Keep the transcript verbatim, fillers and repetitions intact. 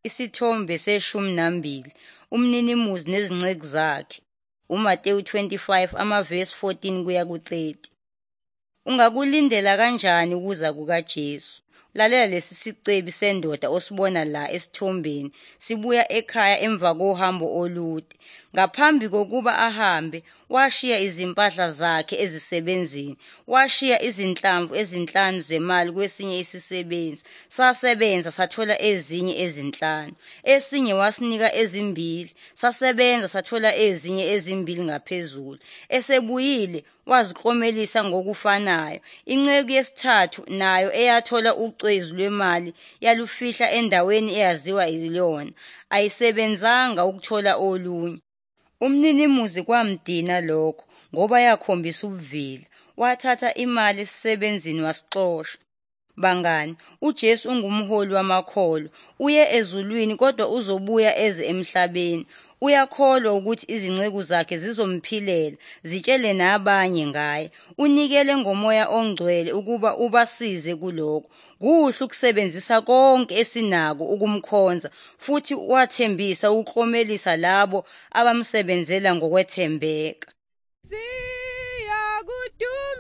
Isithombe seshumi nambili. Umninimuzi nezinceku zakhe. uMateyu twenty-five amavesi fourteen kuya ku-thirty. Ungakulindela kanjani ukuza kukaJesu? Lalela lesi sicebi sendoda osibona la esithombeni sibuya ekhaya emva kohambo olude. Ngaphambi kokuba ahambe, washiya izimpahla zakhe ezisebenzini, washiya izinhlamvu ezinhlanu zemali kwesinye isisebenzi. Sasebenza sathola ezinye ezinhlanu. Esinye wasinika ezimbili, sasebenza sathola ezinye ezimbili ngaphezulu. Esebuyile waziklomelisa ngokufanayo. Inceku yesithathu nayo eyathola ucezu lwemali yalufihla endaweni eyaziwa yilona, ayisebenzanga ukuthola olunye. Umninimuzi kwamdina lokho ngoba yakhombisa ubuvila. Wathatha imali esisebenzini wasixosha. Bangani, uJesu ungumholi wamakholo. Uye ezulwini kodwa uzobuya eze emhlabeni. Uyakholwa ukuthi izinceku zakhe zizomphilela, zitshele nabanye ngaye. Unikele ngomoya ongcwele ukuba ubasize kulokho. Kuhle ukusebenzisa konke esinako ukumkhonza, futhi wathembisa ukuklomelisa labo abamsebenzela ngokwethembeka. Siyakudumisela